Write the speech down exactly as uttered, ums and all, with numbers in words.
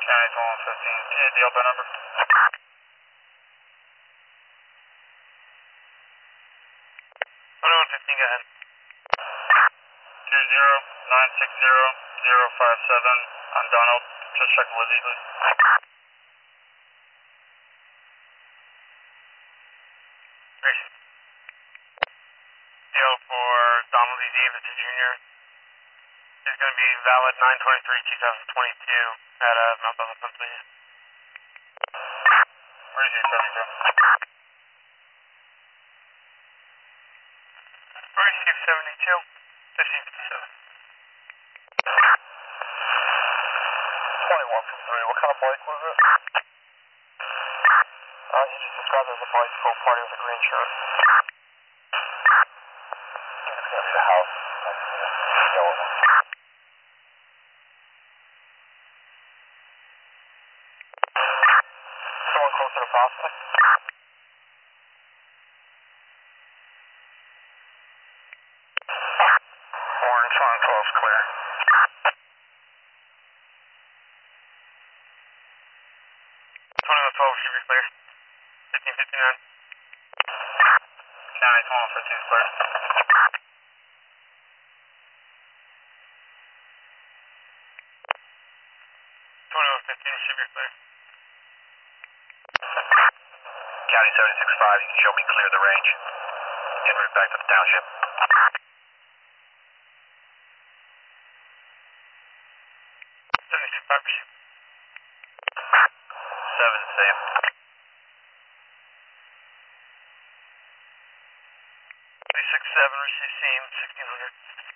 County twenty-one fifteen. Do you need the L B number? twenty-one fifteen, go ahead. two zero nine six zero zero five seven. I'm Donald. Just check Lizzie, please. Great. Deal for Donald E. Davis Junior is going to be valid nine twenty-three twenty twenty-two at uh, Mount Pleasant, Pennsylvania. Where is your subject from? forty-six seventy-two, fifteen fifty-seven. twenty-one from three, what kind of bike was it? Uh, he just described it as a bicycle party with a green shirt. It's going to be the house. Yellow. Someone closer to possibly? Orange on twelve clear. twenty-one twelve should be clear. fifteen fifty-nine. County twenty-one fifteen clear. twenty-one fifteen should be clear. County seventy-six five, you can show me clear the range. En route back to the township. seventy-six five, shoot. seven, same. seventy-six seven, receive same, sixteen hundred.